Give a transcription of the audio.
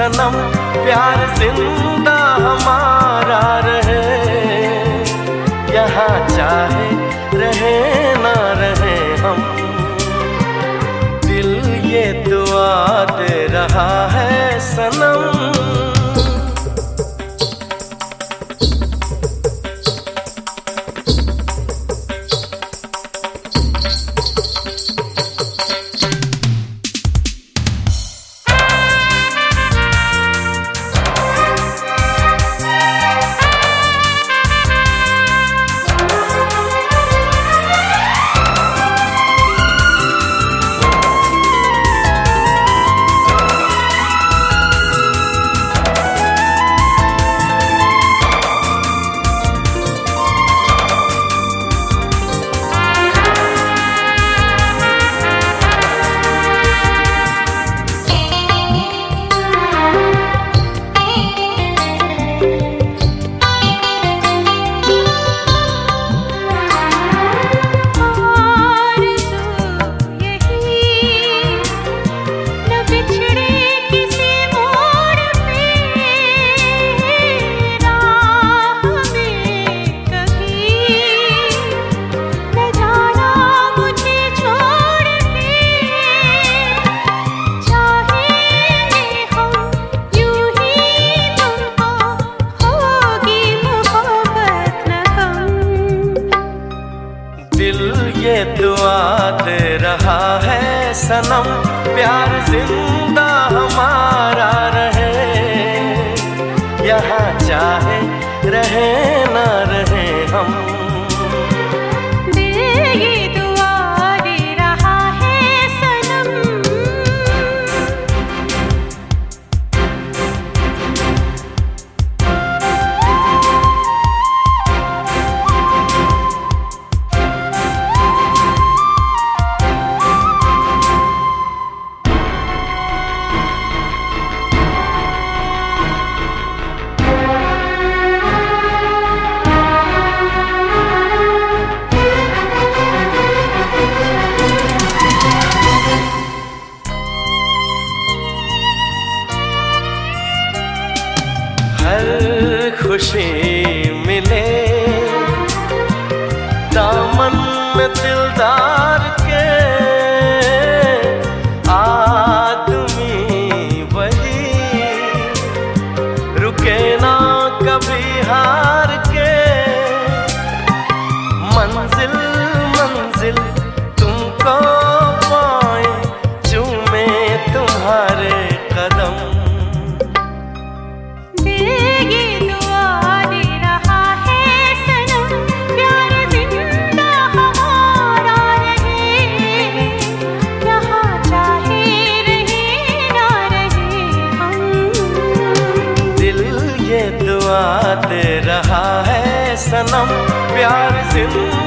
सनम, प्यार जिंदा हमारा रहे, यहाँ चाहे रहे ना रहे हम। दिल ये दुआ दे रहा है सनम। ये दुआ दे रहा है सनम, प्यार जिंदा हमारा रहे, यहाँ चाहे रहे ना रहे हम। हर खुशी मिले दामन में दिलदार के, आदमी वही रुके ना कभी हार के। मंजिल मंजिल तुमको पाए, चूमे तुम्हारे कदम। दुआ दे रहा है सनम, प्यार जिंदा